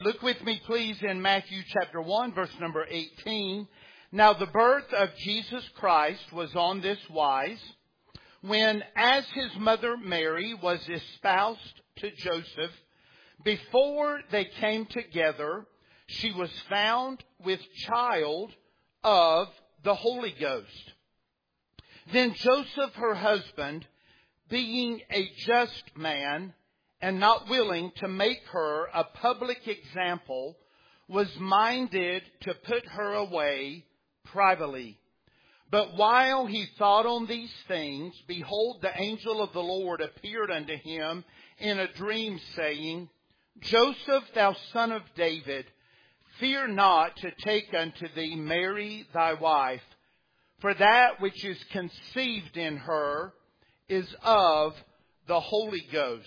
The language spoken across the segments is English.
Look with me, please, in Matthew chapter 1, verse number 18. Now the birth of Jesus Christ was on this wise, when as his mother Mary was espoused to Joseph, before they came together, she was found with child of the Holy Ghost. Then Joseph, her husband, being a just man, and not willing to make her a public example, was minded to put her away privately. But while he thought on these things, behold, the angel of the Lord appeared unto him in a dream, saying, Joseph, thou son of David, fear not to take unto thee Mary thy wife, for that which is conceived in her is of the Holy Ghost.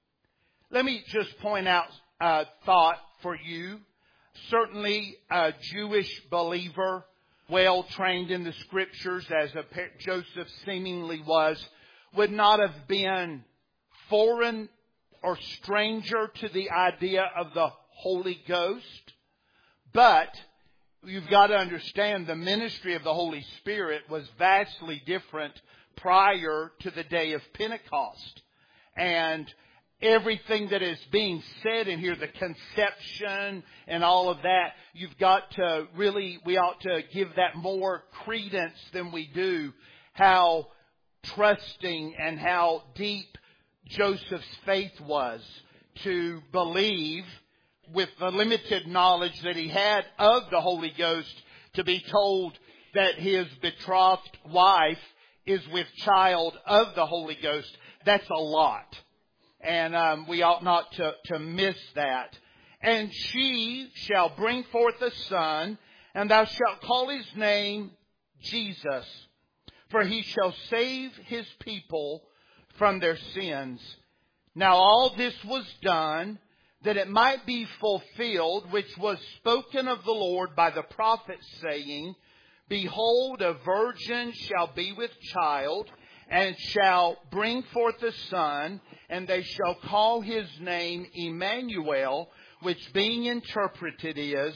Let me just point out a thought for you. Certainly a Jewish believer, well trained in the Scriptures as Joseph seemingly was, would not have been foreign or stranger to the idea of the Holy Ghost. But you've got to understand the ministry of the Holy Spirit was vastly different prior to the day of Pentecost. And everything that is being said in here, the conception and all of that, you've got to really, we ought to give that more credence than we do. How trusting and how deep Joseph's faith was to believe, with the limited knowledge that he had of the Holy Ghost, to be told that his betrothed wife is with child of the Holy Ghost. That's a lot. And we ought not to miss that. And she shall bring forth a son, and thou shalt call his name Jesus, for he shall save his people from their sins. Now all this was done, that it might be fulfilled, which was spoken of the Lord by the prophet, saying, Behold, a virgin shall be with child, and shall bring forth a son, and they shall call his name Emmanuel, which being interpreted is,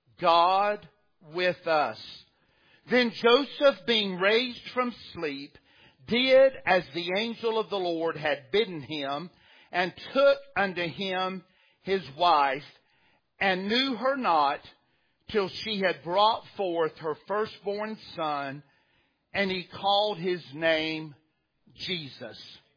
God with us. Then Joseph, being raised from sleep, did as the angel of the Lord had bidden him, and took unto him his wife, and knew her not till she had brought forth her firstborn son, and he called his name Jesus.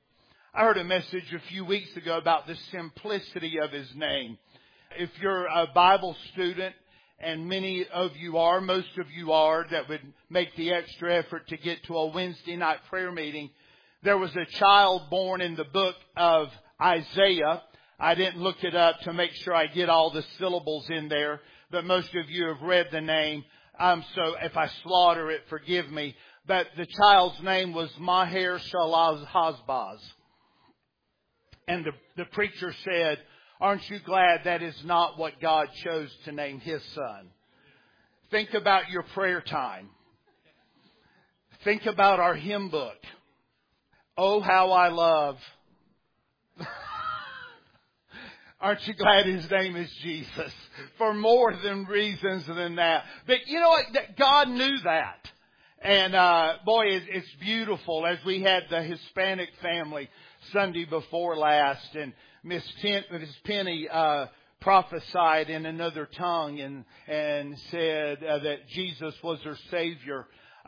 I heard a message a few weeks ago about the simplicity of his name. If you're a Bible student, and many of you are, most of you are, that would make the extra effort to get to a Wednesday night prayer meeting, there was a child born in the book of Isaiah. I didn't look it up to make sure I get all the syllables in there, but most of you have read the name. So if I slaughter it, forgive me. But the child's name was Maher Shalal Hazbaz. And the preacher said, aren't you glad that is not what God chose to name his son? Think about your prayer time. Think about our hymn book. Oh, how I love. Aren't you glad his name is Jesus? For more than reasons than that. But you know what? God knew that. And boy, it's beautiful. As we had the Hispanic family Sunday before last, and Miss Penny prophesied in another tongue and said that Jesus was her Savior.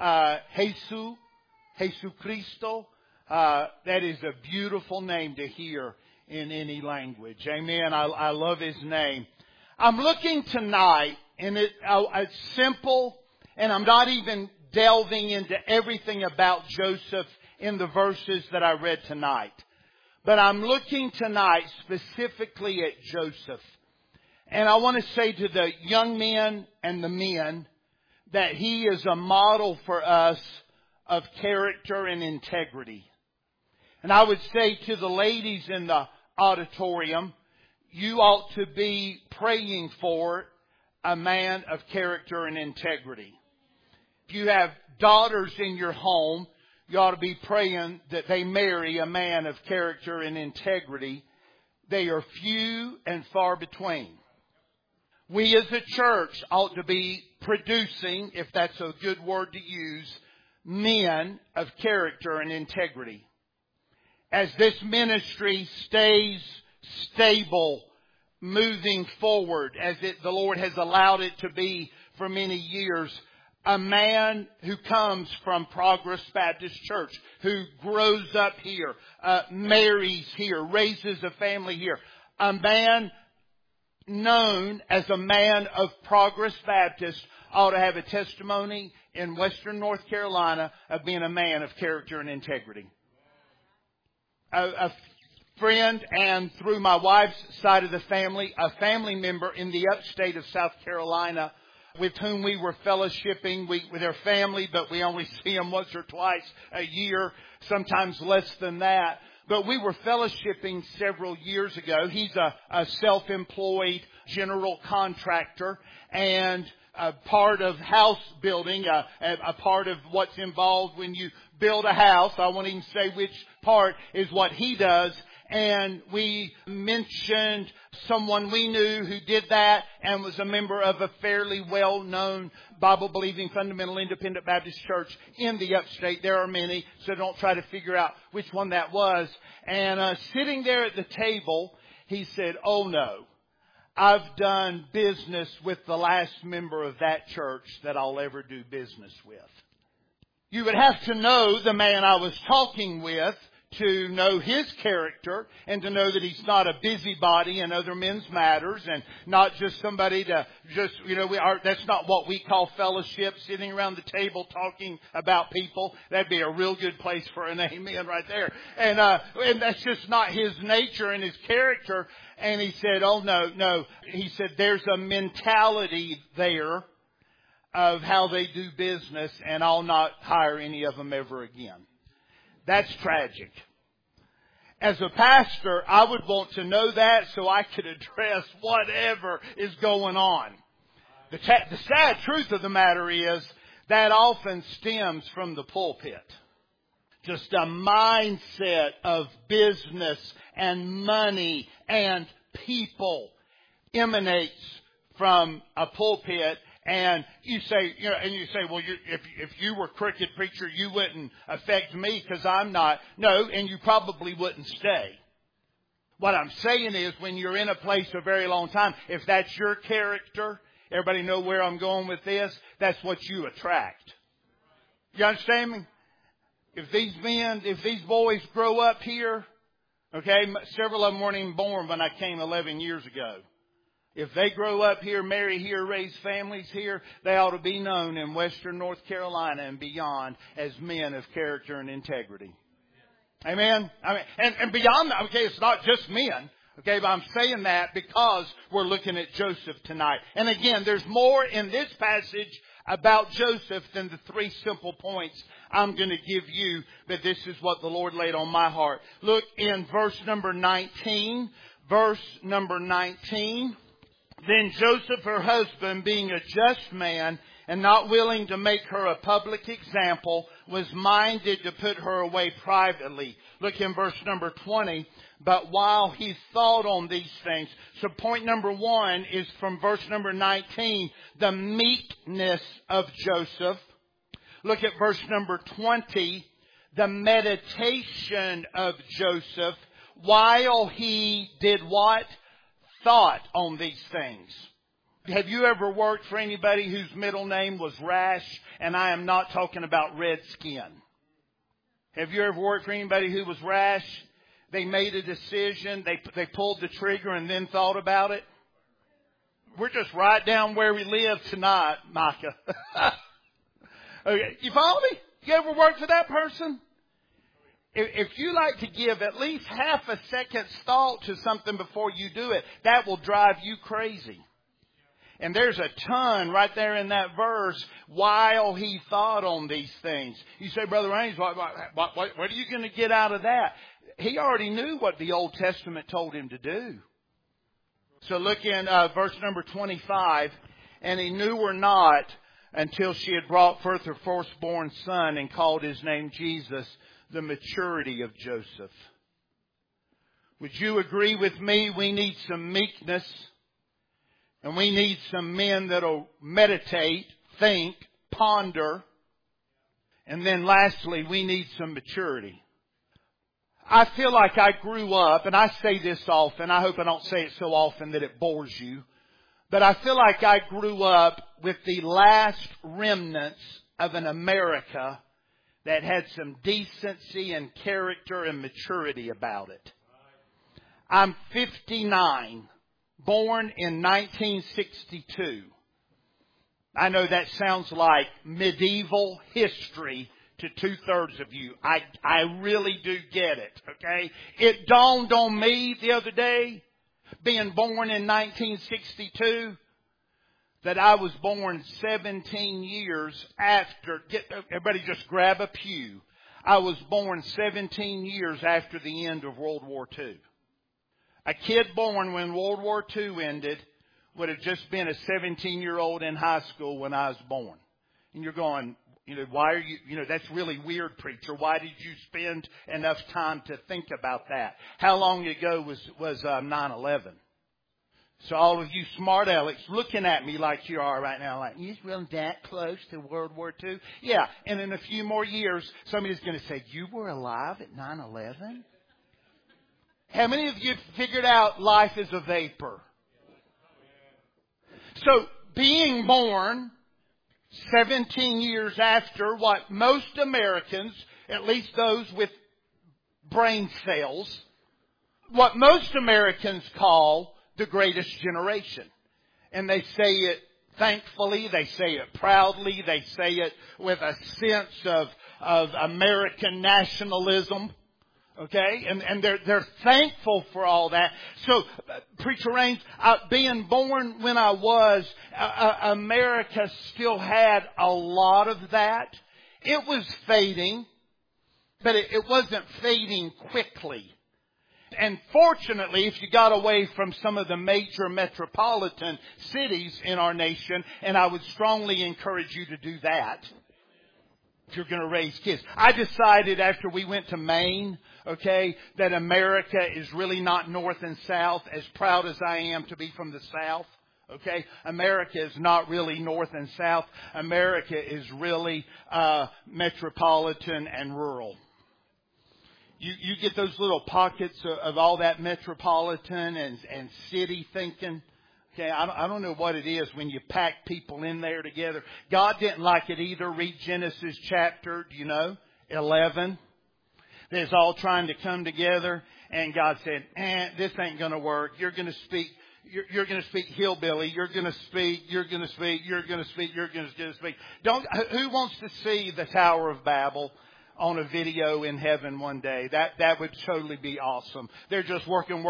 Jesus Cristo. That is a beautiful name to hear in any language. Amen. I love his name. I'm looking tonight, and it's simple, and I'm not even delving into everything about Joseph in the verses that I read tonight. But I'm looking tonight specifically at Joseph. And I want to say to the young men and the men that he is a model for us of character and integrity. And I would say to the ladies in the auditorium, you ought to be praying for a man of character and integrity. If you have daughters in your home, you ought to be praying that they marry a man of character and integrity. They are few and far between. We as a church ought to be producing, if that's a good word to use, men of character and integrity. As this ministry stays stable, moving forward, as the Lord has allowed it to be for many years, a man who comes from Progress Baptist Church, who grows up here, marries here, raises a family here, a man known as a man of Progress Baptist ought to have a testimony in Western North Carolina of being a man of character and integrity. A friend, and through my wife's side of the family, a family member in the upstate of South Carolina with whom we were fellowshipping with their family, but we only see them once or twice a year, sometimes less than that. But we were fellowshipping several years ago. He's a self-employed general contractor and a part of house building, a part of what's involved when you build a house. I won't even say which part is what he does. And we mentioned someone we knew who did that and was a member of a fairly well-known Bible-believing fundamental independent Baptist church in the upstate. There are many, so don't try to figure out which one that was. And sitting there at the table, he said, "Oh no, I've done business with the last member of that church that I'll ever do business with." You would have to know the man I was talking with to know his character and to know that he's not a busybody in other men's matters and not just somebody to just, that's not what we call fellowship, sitting around the table talking about people. That'd be a real good place for an amen right there. And that's just not his nature and his character. And he said, "Oh no. He said, there's a mentality there of how they do business, and I'll not hire any of them ever again." That's tragic. As a pastor, I would want to know that so I could address whatever is going on. The sad truth of the matter is that often stems from the pulpit. Just a mindset of business and money and people emanates from a pulpit. And you say, well, if you were crooked preacher, you wouldn't affect me because I'm not. No, and you probably wouldn't stay. What I'm saying is when you're in a place a very long time, if that's your character, everybody know where I'm going with this, that's what you attract. You understand me? If these boys grow up here, okay, several of them weren't even born when I came 11 years ago. If they grow up here, marry here, raise families here, they ought to be known in Western North Carolina and beyond as men of character and integrity. Amen? And beyond that, okay, it's not just men. Okay, but I'm saying that because we're looking at Joseph tonight. And again, there's more in this passage about Joseph than the three simple points I'm going to give you, but this is what the Lord laid on my heart. Look in verse number 19. Verse number 19. "Then Joseph, her husband, being a just man and not willing to make her a public example, was minded to put her away privately." Look in verse number 20. "But while he thought on these things." So point number 1 is from verse number 19, the meekness of Joseph. Look at verse number 20, the meditation of Joseph while he did what? Thought on these things. Have you ever worked for anybody whose middle name was Rash? And I am not talking about red skin. Have you ever worked for anybody who was rash? They made a decision, they pulled the trigger and then thought about it. We're just right down where we live tonight, Micah. Okay, you follow me? You ever worked for that person? If you like to give at least half a second's thought to something before you do it, that will drive you crazy. And there's a ton right there in that verse, while he thought on these things. You say, Brother Ames, what are you going to get out of that? He already knew what the Old Testament told him to do. So look in verse number 25. "And he knew her not until she had brought forth her firstborn son and called his name Jesus." The maturity of Joseph. Would you agree with me? We need some meekness. And we need some men that'll meditate, think, ponder. And then lastly, we need some maturity. I feel like I grew up, and I say this often, I hope I don't say it so often that it bores you, but I feel like I grew up with the last remnants of an America that had some decency and character and maturity about it. I'm 59, born in 1962. I know that sounds like medieval history to 2/3 of you. I really do get it, okay? It dawned on me the other day, being born in 1962, that I was born 17 years after, everybody just grab a pew. I was born 17 years after the end of World War II. A kid born when World War II ended would have just been a 17-year-old in high school when I was born. And you're going, why are you, that's really weird, preacher. Why did you spend enough time to think about that? How long ago was 9/11? So all of you smart alecks looking at me like you are right now, like, you really that close to World War II? Yeah, and in a few more years, somebody's going to say, you were alive at 9/11? How many of you figured out life is a vapor? So being born 17 years after what most Americans, at least those with brain cells, what most Americans call the greatest generation. And they say it thankfully, they say it proudly, they say it with a sense of American nationalism. Okay? And they're thankful for all that. So, Preacher Raines, being born when I was, America still had a lot of that. It was fading, but it wasn't fading quickly. And fortunately, if you got away from some of the major metropolitan cities in our nation, and I would strongly encourage you to do that, if you're going to raise kids. I decided after we went to Maine, okay, that America is really not north and south, as proud as I am to be from the South. Okay, America is not really north and south. America is really metropolitan and rural. You get those little pockets of all that metropolitan and city thinking. Okay, I don't know what it is when you pack people in there together. God didn't like it either. Read Genesis chapter, 11. They're all trying to come together, and God said, this ain't going to work. You're going to speak. You're going to speak hillbilly. You're going to speak. You're going to speak. You're going to speak. You're going to speak. Who wants to see the Tower of Babel on a video in heaven one day? That would totally be awesome. They're just working.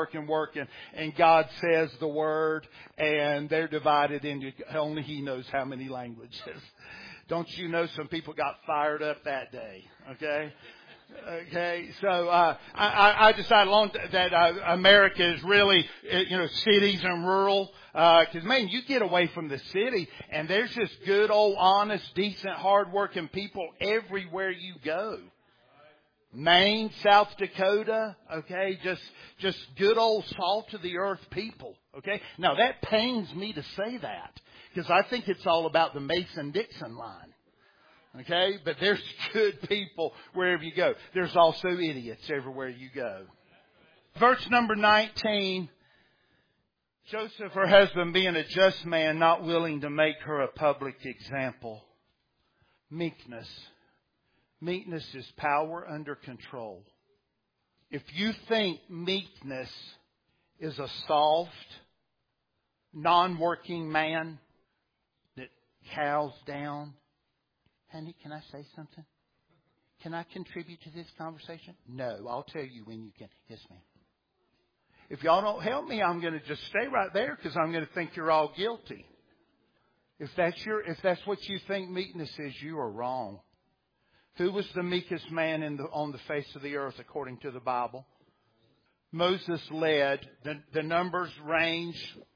And God says the word, and they're divided into only He knows how many languages. Don't you know some people got fired up that day? Okay. Okay, so I decided that America is really, cities and rural. Because, man, you get away from the city, and there's just good, old, honest, decent, hard-working people everywhere you go. Maine, South Dakota, okay, just good old salt-of-the-earth people, okay? Now, that pains me to say that, because I think it's all about the Mason-Dixon line. Okay, but there's good people wherever you go. There's also idiots everywhere you go. Verse number 19, Joseph, her husband, being a just man, not willing to make her a public example. Meekness. Meekness is power under control. If you think meekness is a soft, non-working man that cows down, honey, can I say something? Can I contribute to this conversation? No, I'll tell you when you can. Yes, ma'am. If y'all don't help me, I'm going to just stay right there because I'm going to think you're all guilty. If that's what you think meekness is, you are wrong. Who was the meekest man on the face of the earth according to the Bible? Moses led. The numbers range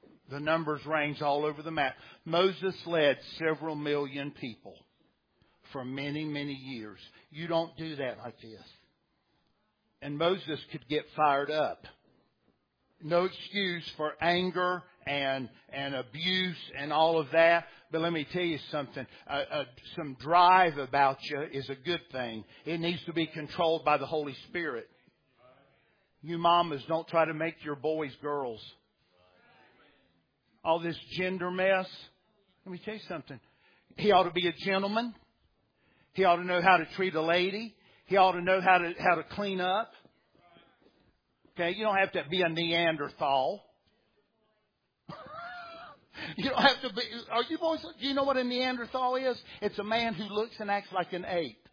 all over the map. Moses led several million people for many, many years. You don't do that like this. And Moses could get fired up. No excuse for anger and abuse and all of that. But let me tell you something. Some drive about you is a good thing. It needs to be controlled by the Holy Spirit. You mamas, don't try to make your boys girls. All this gender mess. Let me tell you something. He ought to be a gentleman. He ought to know how to treat a lady. He ought to know how to clean up. Okay, you don't have to be a Neanderthal. You don't have to be. Are you boys? Do you know what a Neanderthal is? It's a man who looks and acts like an ape.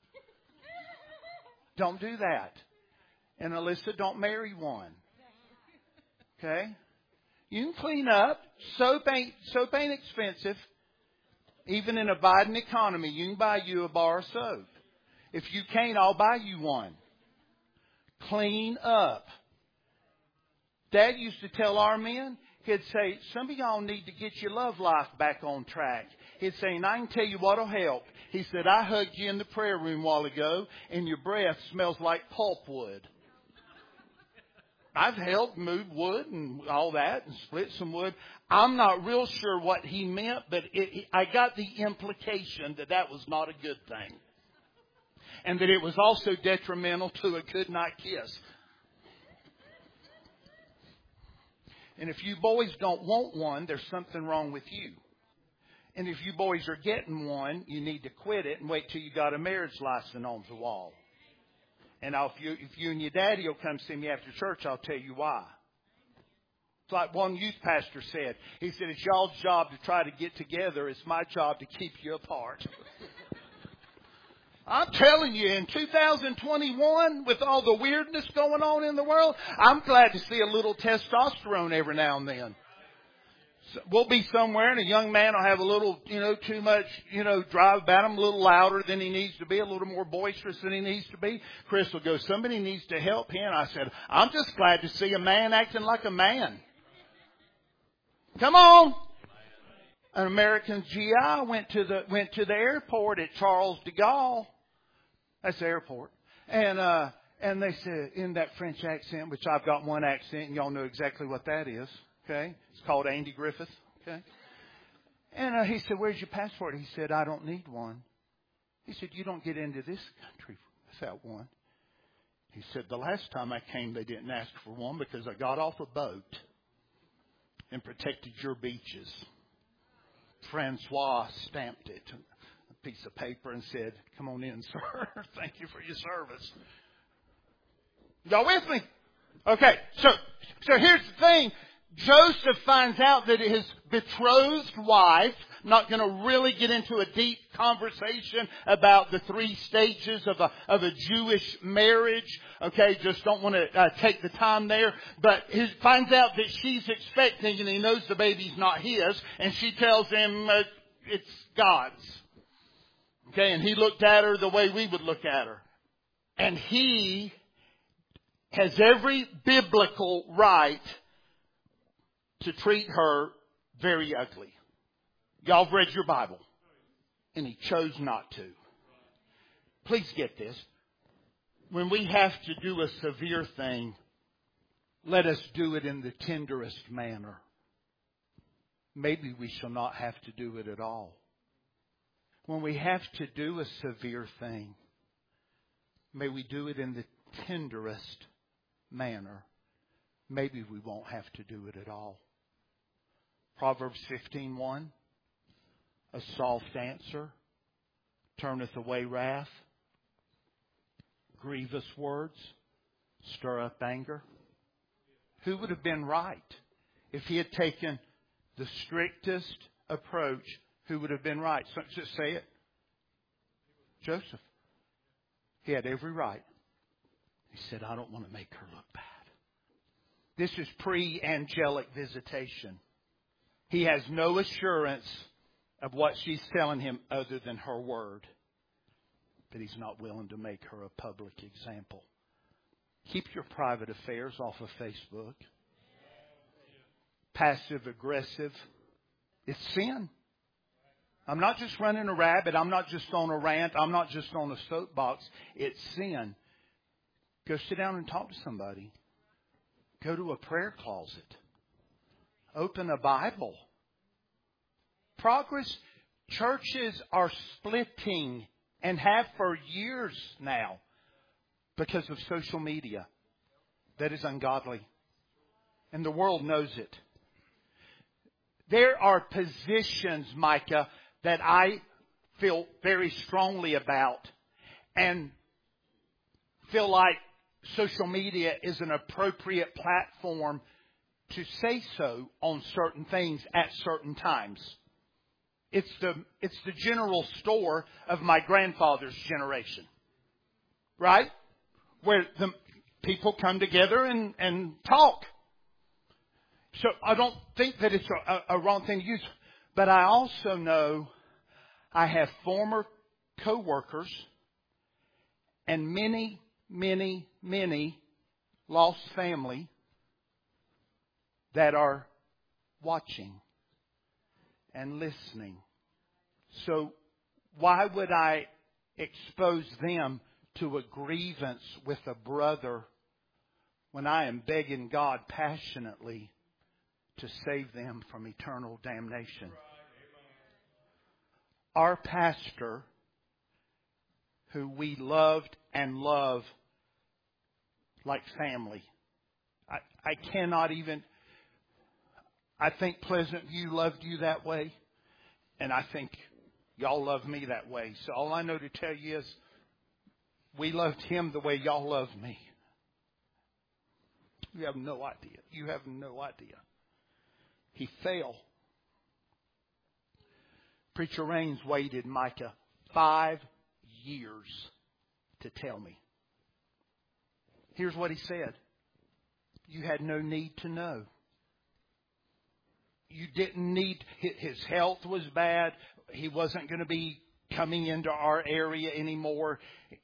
Don't do that. And Alyssa, don't marry one. Okay, you can clean up. Soap ain't expensive. Even in a Biden economy, you can buy you a bar of soap. If you can't, I'll buy you one. Clean up. Dad used to tell our men, he'd say, some of y'all need to get your love life back on track. He'd say, and I can tell you what'll help. He said, I hugged you in the prayer room a while ago, and your breath smells like pulpwood. I've helped move wood and all that and split some wood. I'm not real sure what he meant, but I got the implication that was not a good thing. And that it was also detrimental to a good night kiss. And if you boys don't want one, there's something wrong with you. And if you boys are getting one, you need to quit it and wait till you got a marriage license on the wall. And if you and your daddy will come see me after church, I'll tell you why. It's like one youth pastor said. He said, it's y'all's job to try to get together. It's my job to keep you apart. I'm telling you, in 2021, with all the weirdness going on in the world, I'm glad to see a little testosterone every now and then. So we'll be somewhere and a young man will have a little, too much, drive about him, a little louder than he needs to be, a little more boisterous than he needs to be. Chris will go, somebody needs to help him. I said, I'm just glad to see a man acting like a man. Come on. An American GI went to the airport at Charles de Gaulle. That's the airport. And they said, in that French accent, which I've got one accent, and y'all know exactly what that is. Okay? It's called Andy Griffith. Okay? And he said, where's your passport? He said, I don't need one. He said, you don't get into this country without one. He said, the last time I came, they didn't ask for one because I got off a boat and protected your beaches. Francois stamped it, a piece of paper, and said, come on in, sir. Thank you for your service. Y'all with me? Okay, so here's the thing. Joseph finds out that his betrothed wife, not going to really get into a deep conversation about the 3 stages of a Jewish marriage. Okay, just don't want to take the time there. But he finds out that she's expecting and he knows the baby's not his. And she tells him it's God's. Okay, and he looked at her the way we would look at her. And he has every biblical right to treat her very ugly. Y'all have read your Bible. And he chose not to. Please get this. When we have to do a severe thing, let us do it in the tenderest manner. Maybe we shall not have to do it at all. When we have to do a severe thing, may we do it in the tenderest manner. Maybe we won't have to do it at all. Proverbs 15:1. A soft answer turneth away wrath. Grievous words stir up anger. Who would have been right if he had taken the strictest approach? Who would have been right? So just say it. Joseph. He had every right. He said, I don't want to make her look bad. This is pre-angelic visitation. He has no assurance of what she's telling him other than her word. But he's not willing to make her a public example. Keep your private affairs off of Facebook. Passive aggressive. It's sin. I'm not just running a rabbit. I'm not just on a rant. I'm not just on a soapbox. It's sin. Go sit down and talk to somebody. Go to a prayer closet. open a Bible. Progress. Churches are splitting and have for years now because of social media. That is ungodly. And the world knows it. There are positions, Micah, that I feel very strongly about and feel like social media is an appropriate platform to say so on certain things at certain times. It's the general store of my grandfather's generation. Right? Where the people come together and talk. So I don't think that it's a wrong thing to use. But I also know I have former co-workers and many, many, many lost family that are watching and listening. So why would I expose them to a grievance with a brother when I am begging God passionately to save them from eternal damnation? Our pastor, who we loved and love like family, I cannot even... I think Pleasant View loved you that way, and I think y'all love me that way. So all I know to tell you is we loved him the way y'all love me. You have no idea. You have no idea. He fell. Preacher Raines waited, Micah, 5 years to tell me. Here's what he said. You had no need to know. You didn't need, his health was bad. He wasn't going to be coming into our area anymore.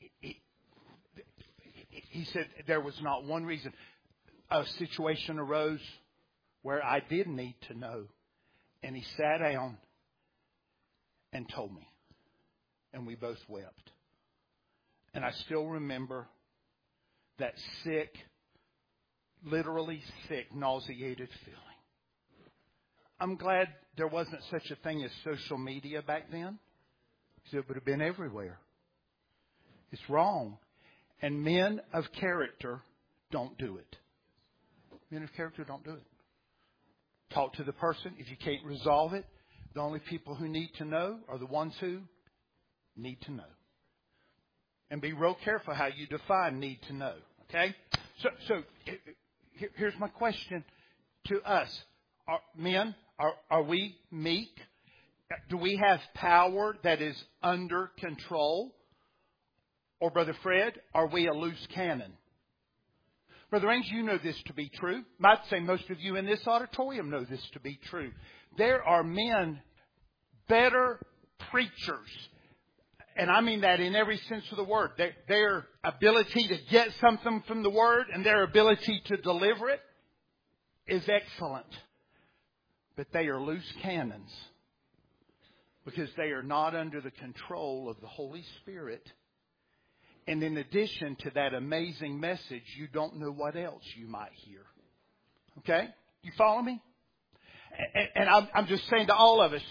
He said there was not one reason. A situation arose where I did need to know. And he sat down and told me. And we both wept. And I still remember that sick, literally sick, nauseated feeling. I'm glad there wasn't such a thing as social media back then. Because it would have been everywhere. It's wrong. And men of character don't do it. Men of character don't do it. Talk to the person. If you can't resolve it, the only people who need to know are the ones who need to know. And be real careful how you define need to know. Okay? So here's my question to us. Men, are we meek? Do we have power that is under control? Or, Brother Fred, are we a loose cannon? Brother Raines, you know this to be true. I'd say most of you in this auditorium know this to be true. There are men, better preachers, and I mean that in every sense of the word. Their ability to get something from the Word and their ability to deliver it is excellent. But they are loose cannons because they are not under the control of the Holy Spirit. And in addition to that amazing message, you don't know what else you might hear. Okay? You follow me? And I'm just saying to all of us,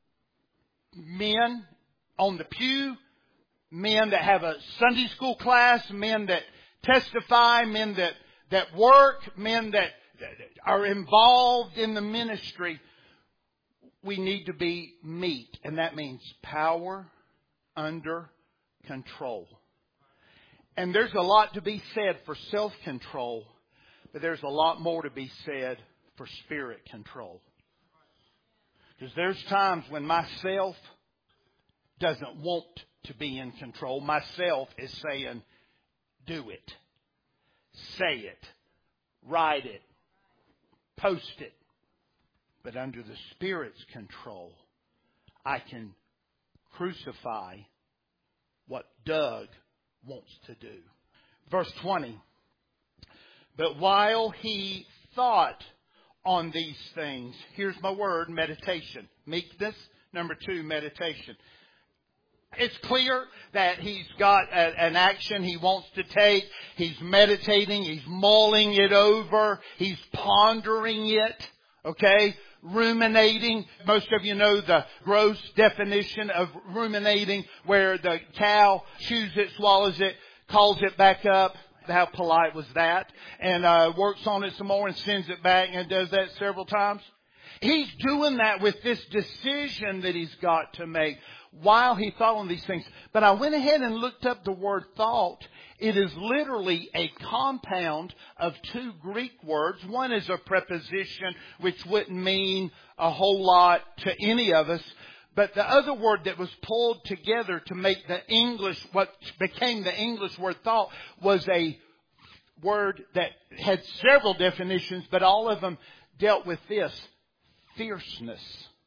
men on the pew, men that have a Sunday school class, men that testify, men that work, men that are involved in the ministry, we need to be meek. And that means power under control. And there's a lot to be said for self-control, but there's a lot more to be said for spirit control. Because there's times when myself doesn't want to be in control. Myself is saying, do it, say it, write it, post it. But under the Spirit's control, I can crucify what Doug wants to do. Verse 20. But while he thought on these things, here's my word, meditation. Meekness. Number 2, meditation. It's clear that he's got an action he wants to take. He's meditating. He's mulling it over. He's pondering it. Okay? Ruminating. Most of you know the gross definition of ruminating, where the cow chews it, swallows it, calls it back up. How polite was that? And works on it some more and sends it back, and does that several times. He's doing that with this decision that he's got to make while he thought on these things. But I went ahead and looked up the word thought. It is literally a compound of two Greek words. One is a preposition, which wouldn't mean a whole lot to any of us. But the other word that was pulled together to make the English, what became the English word thought, was a word that had several definitions, but all of them dealt with this: fierceness.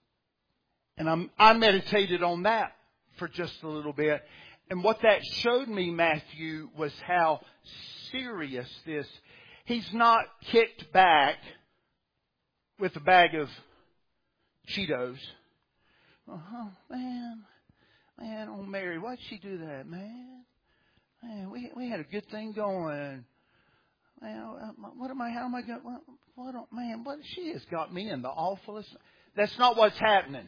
And I meditated on that for just a little bit. And what that showed me, Matthew, was how serious this. He's not kicked back with a bag of Cheetos. Oh, man, oh, Mary, why'd she do that, man? Man, we had a good thing going. Man, how am I going to, she has got me in the awfulest. That's not what's happening.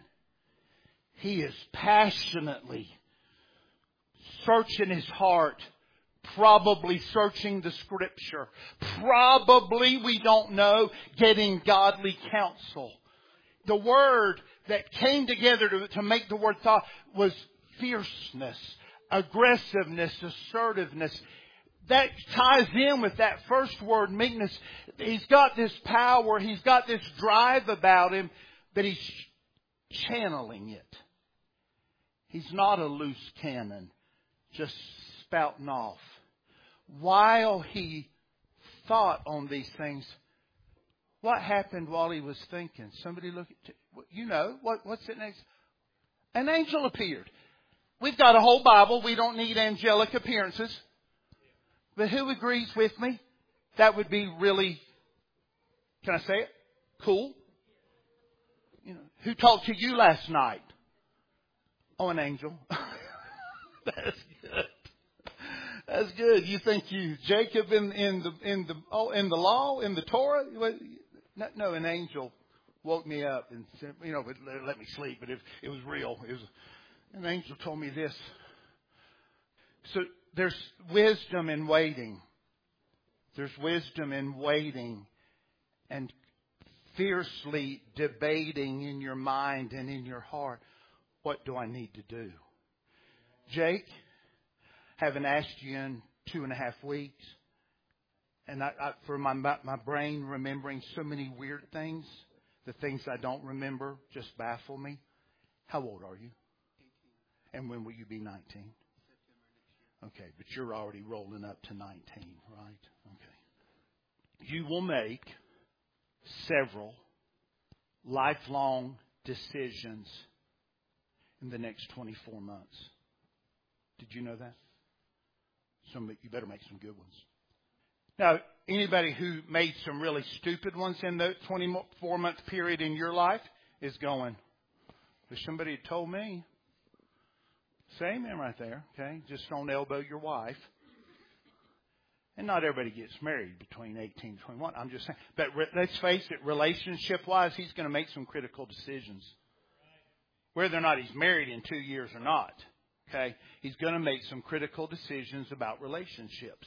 He is passionately searching his heart, probably searching the Scripture, probably, we don't know, getting godly counsel. The word that came together to make the word thought was fierceness, aggressiveness, assertiveness. That ties in with that first word, meekness. He's got this power, he's got this drive about him, but he's channeling it. He's not a loose cannon, just spouting off. While he thought on these things, what happened while he was thinking? Somebody look at, what's it next? An angel appeared. We've got a whole Bible. We don't need angelic appearances. But who agrees with me? That would be really, can I say it? Cool. Who talked to you last night? Oh, an angel. That's good. That's good. You think Jacob in the law, in the Torah? No, an angel woke me up and said, let me sleep. But it was real. An angel told me this. So there's wisdom in waiting. There's wisdom in waiting and fiercely debating in your mind and in your heart. What do I need to do? Jake, haven't asked you in 2.5 weeks. And for my brain remembering so many weird things, the things I don't remember just baffle me. How old are you? 18. And when will you be 19? September next year. Okay, but you're already rolling up to 19, right? Okay. You will make several lifelong decisions in the next 24 months. Did you know that? You better make some good ones. Now, anybody who made some really stupid ones in the 24-month period in your life is going, wish somebody had told me. Say amen right there, okay? Just don't elbow your wife. And not everybody gets married between 18 and 21. I'm just saying. But let's face it, relationship-wise, he's going to make some critical decisions. Whether or not he's married in 2 years or not. Okay? He's going to make some critical decisions about relationships.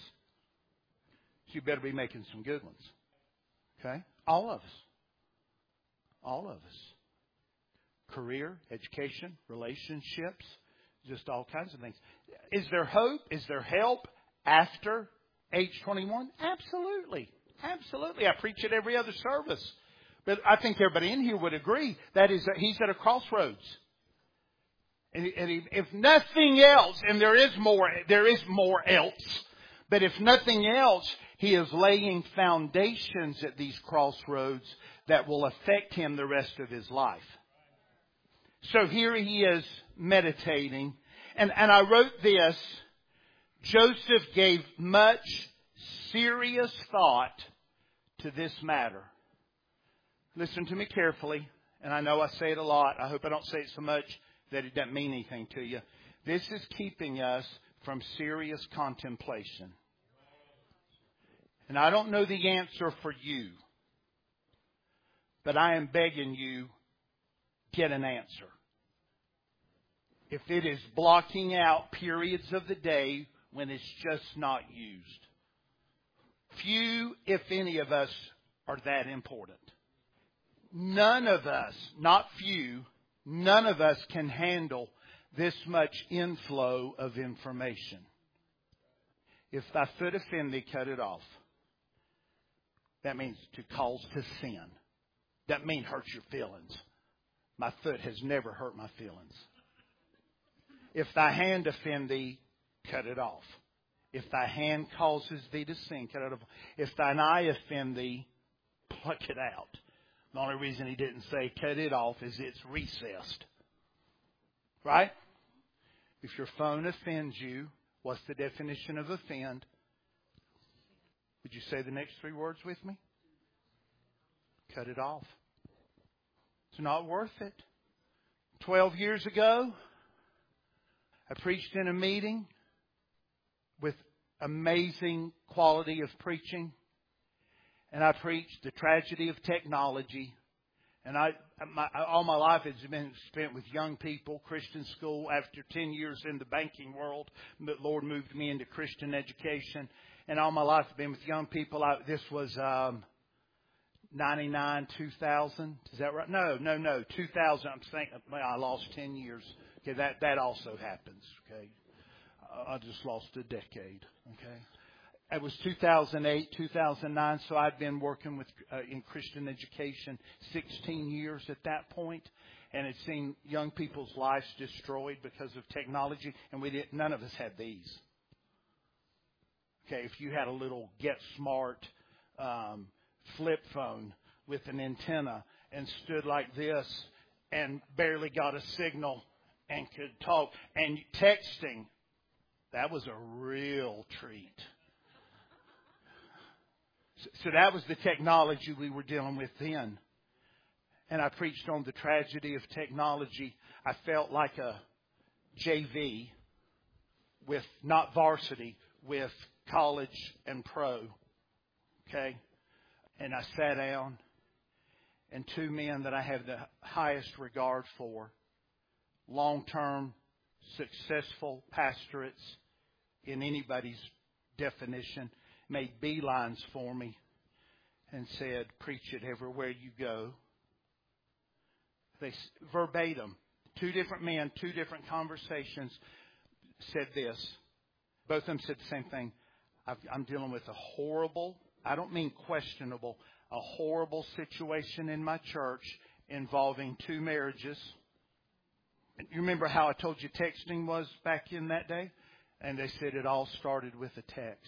So you better be making some good ones. Okay? All of us. All of us. Career, education, relationships, just all kinds of things. Is there hope? Is there help after age 21? Absolutely. Absolutely. I preach at every other service. But I think everybody in here would agree that he's at a crossroads. And if nothing else, and there is more else, but if nothing else, he is laying foundations at these crossroads that will affect him the rest of his life. So here he is meditating. And I wrote this. Joseph gave much serious thought to this matter. Listen to me carefully. And I know I say it a lot. I hope I don't say it so much that it doesn't mean anything to you. This is keeping us from serious contemplation. And I don't know the answer for you. But I am begging you, get an answer. If it is blocking out periods of the day when it's just not used. Few, if any of us, are that important. None of us, not few, none of us can handle this much inflow of information. If thy foot offend thee, cut it off. That means to cause to sin. That means hurt your feelings. My foot has never hurt my feelings. If thy hand offend thee, cut it off. If thy hand causes thee to sin, cut it off. If thine eye offend thee, pluck it out. The only reason he didn't say cut it off is it's recessed. Right? If your phone offends you, what's the definition of offend? Would you say the next three words with me? Cut it off. It's not worth it. 12 years ago, I preached in a meeting with amazing quality of preaching. And I preached the tragedy of technology. And all my life has been spent with young people, Christian school. After 10 years in the banking world, the Lord moved me into Christian education. And all my life I've been with young people. This was 99, 2000. Is that right? No. 2000. I'm thinking I lost 10 years. Okay, that also happens. Okay, I just lost a decade. Okay. It was 2008, 2009, so I'd been working with in Christian education 16 years at that point, and had seen young people's lives destroyed because of technology, and none of us had these. Okay, if you had a little Get Smart flip phone with an antenna and stood like this and barely got a signal and could talk, and texting, that was a real treat. So that was the technology we were dealing with then. And I preached on the tragedy of technology. I felt like a JV with, not varsity, with college and pro. Okay? And I sat down, and two men that I have the highest regard for, long-term, successful pastorates in anybody's definition, made beelines for me and said, preach it everywhere you go. They verbatim, two different men, two different conversations, said this. Both of them said the same thing. I'm dealing with a horrible, I don't mean questionable, a horrible situation in my church involving two marriages. You remember how I told you texting was back in that day? And they said it all started with a text.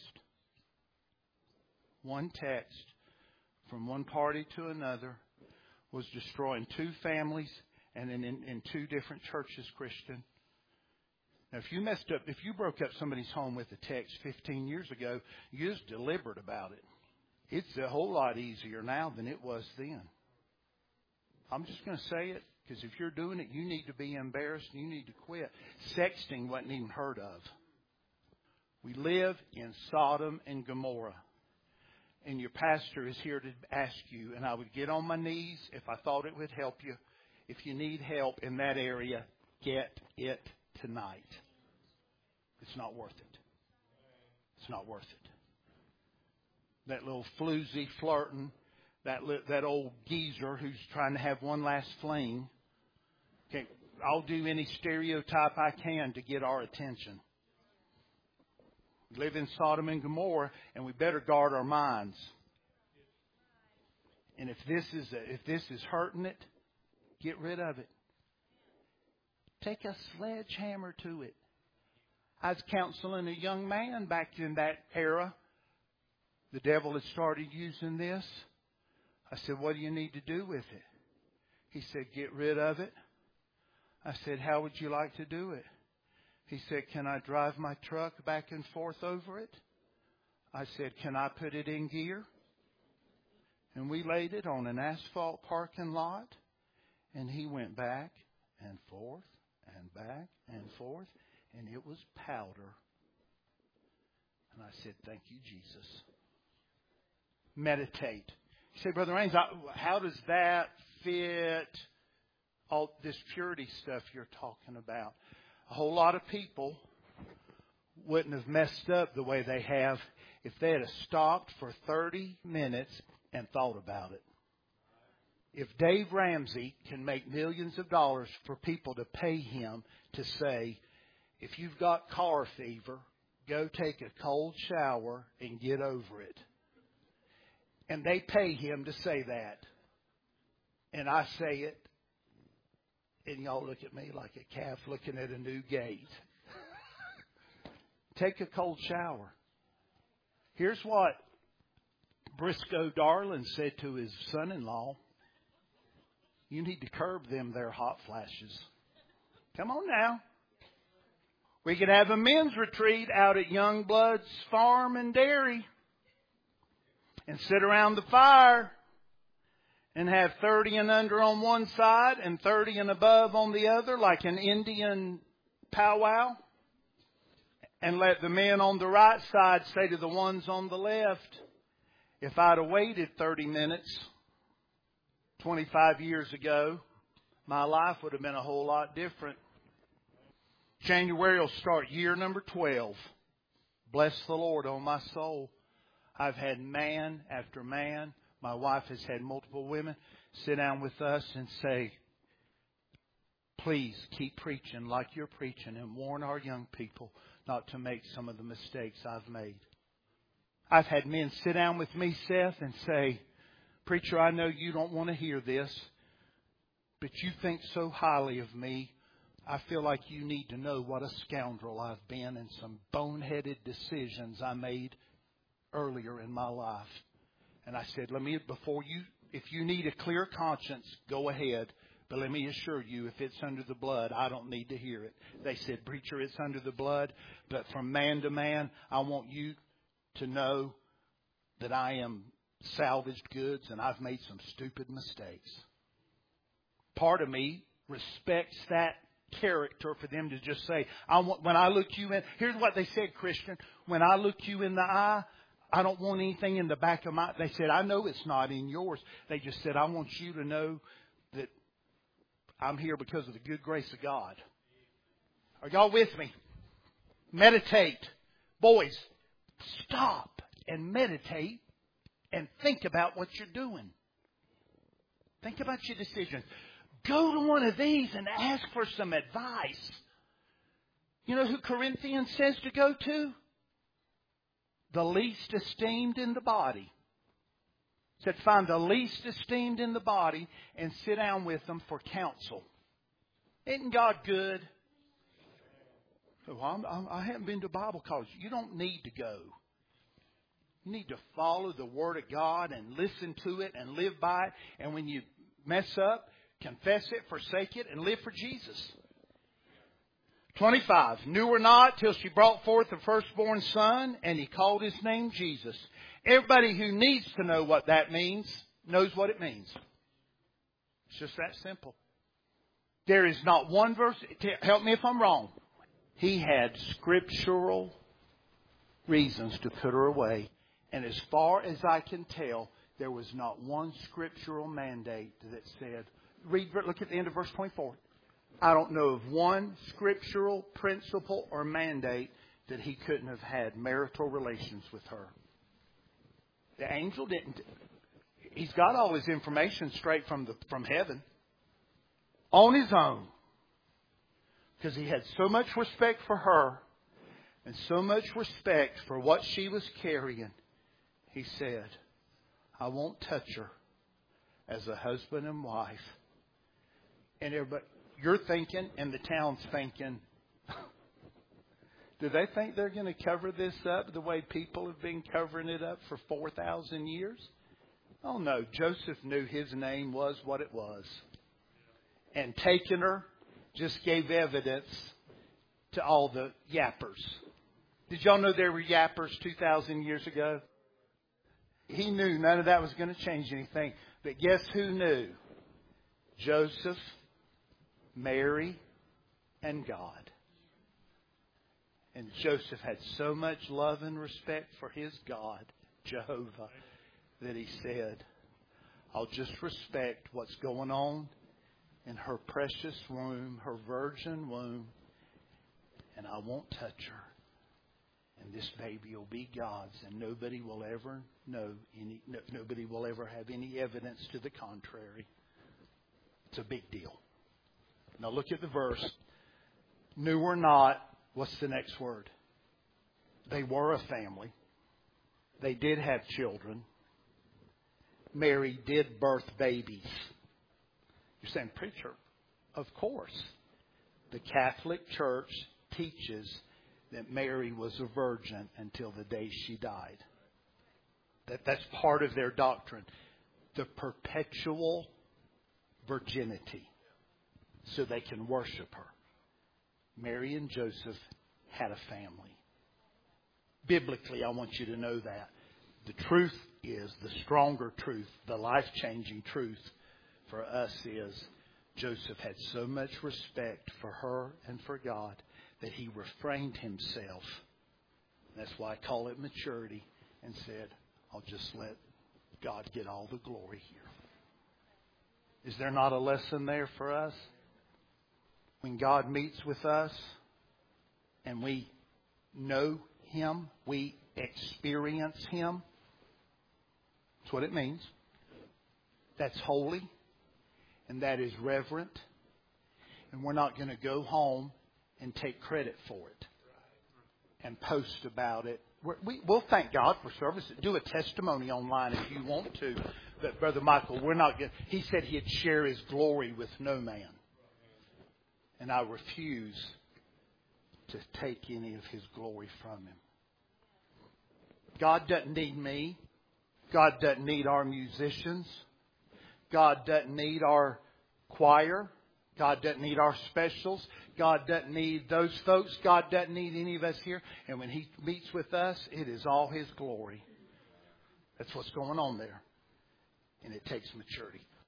One text from one party to another was destroying two families and in two different churches, Christian. Now, if you messed up, if you broke up somebody's home with a text 15 years ago, you was deliberate about it. It's a whole lot easier now than it was then. I'm just going to say it, because if you're doing it, you need to be embarrassed and you need to quit. Sexting wasn't even heard of. We live in Sodom and Gomorrah. And your pastor is here to ask you, and I would get on my knees if I thought it would help you. If you need help in that area, get it tonight. It's not worth it. It's not worth it. That little floozy flirting, that old geezer who's trying to have one last fling. Okay, I'll do any stereotype I can to get our attention. We live in Sodom and Gomorrah, and we better guard our minds. And if this is hurting it, get rid of it. Take a sledgehammer to it. I was counseling a young man back in that era. The devil had started using this. I said, what do you need to do with it? He said, get rid of it. I said, how would you like to do it? He said, can I drive my truck back and forth over it? I said, can I put it in gear? And we laid it on an asphalt parking lot. And he went back and forth and back and forth. And it was powder. And I said, thank you, Jesus. Meditate. You say, Brother Raines, how does that fit all this purity stuff you're talking about? A whole lot of people wouldn't have messed up the way they have if they had stopped for 30 minutes and thought about it. If Dave Ramsey can make millions of dollars for people to pay him to say, if you've got car fever, go take a cold shower and get over it. And they pay him to say that. And I say it, and y'all look at me like a calf looking at a new gate. Take a cold shower. Here's what Briscoe Darling said to his son-in-law. You need to curb them there hot flashes. Come on now. We could have a men's retreat out at Youngblood's Farm and Dairy and sit around the fire and have 30 and under on one side and 30 and above on the other, like an Indian powwow. And let the men on the right side say to the ones on the left, if I'd have waited 30 minutes 25 years ago, my life would have been a whole lot different. January will start year number 12. Bless the Lord, oh my soul. I've had man after man. My wife has had multiple women sit down with us and say, please keep preaching like you're preaching and warn our young people not to make some of the mistakes I've made. I've had men sit down with me, Seth, and say, Preacher, I know you don't want to hear this, but you think so highly of me. I feel like you need to know what a scoundrel I've been and some boneheaded decisions I made earlier in my life. And I said, if you need a clear conscience, go ahead. But let me assure you, if it's under the blood, I don't need to hear it. They said, Preacher, it's under the blood. But from man to man, I want you to know that I am salvaged goods and I've made some stupid mistakes. Part of me respects that character for them to just say, when I look you in, here's what they said, Christian, when I look you in the eye, I don't want anything in the back of my, they said, I know it's not in yours. They just said, I want you to know that I'm here because of the good grace of God. Are y'all with me? Meditate. Boys, stop and meditate and think about what you're doing. Think about your decisions. Go to one of these and ask for some advice. You know who Corinthians says to go to? The least esteemed in the body. Said find the least esteemed in the body and sit down with them for counsel. Isn't God good? Well, I haven't been to Bible college. You don't need to go. You need to follow the Word of God and listen to it and live by it. And when you mess up, confess it, forsake it, and live for Jesus. 25. Knew her not till she brought forth the firstborn son, and he called his name Jesus. Everybody who needs to know what that means knows what it means. It's just that simple. There is not one verse. Help me if I'm wrong. He had scriptural reasons to put her away. And as far as I can tell, there was not one scriptural mandate that said, look at the end of verse 24. I don't know of one scriptural principle or mandate that he couldn't have had marital relations with her. The angel didn't. He's got all his information straight from heaven. On his own. Because he had so much respect for her and so much respect for what she was carrying. He said, I won't touch her as a husband and wife. And everybody, you're thinking, and the town's thinking, do they think they're going to cover this up the way people have been covering it up for 4,000 years? Oh no, Joseph knew his name was what it was. And taking her just gave evidence to all the yappers. Did y'all know there were yappers 2,000 years ago? He knew none of that was going to change anything. But guess who knew? Joseph, Mary, and God. And Joseph had so much love and respect for his God, Jehovah, that he said, I'll just respect what's going on in her precious womb, her virgin womb, and I won't touch her. And this baby will be God's, and nobody will ever nobody will ever have any evidence to the contrary. It's a big deal. Now look at the verse. Knew or not, what's the next word? They were a family. They did have children. Mary did birth babies. You're saying, preacher, of course. The Catholic Church teaches that Mary was a virgin until the day she died. That's part of their doctrine. The perpetual virginity. So they can worship her. Mary and Joseph had a family. Biblically, I want you to know that. The truth is, the stronger truth, the life-changing truth for us is, Joseph had so much respect for her and for God that he refrained himself. That's why I call it maturity, and said, I'll just let God get all the glory here. Is there not a lesson there for us? When God meets with us and we know Him, we experience Him. That's what it means. That's holy and that is reverent. And we're not going to go home and take credit for it and post about it. We'll thank God for service. Do a testimony online if you want to. But Brother Michael, we're not going. He said He'd share His glory with no man. And I refuse to take any of His glory from Him. God doesn't need me. God doesn't need our musicians. God doesn't need our choir. God doesn't need our specials. God doesn't need those folks. God doesn't need any of us here. And when He meets with us, it is all His glory. That's what's going on there. And it takes maturity.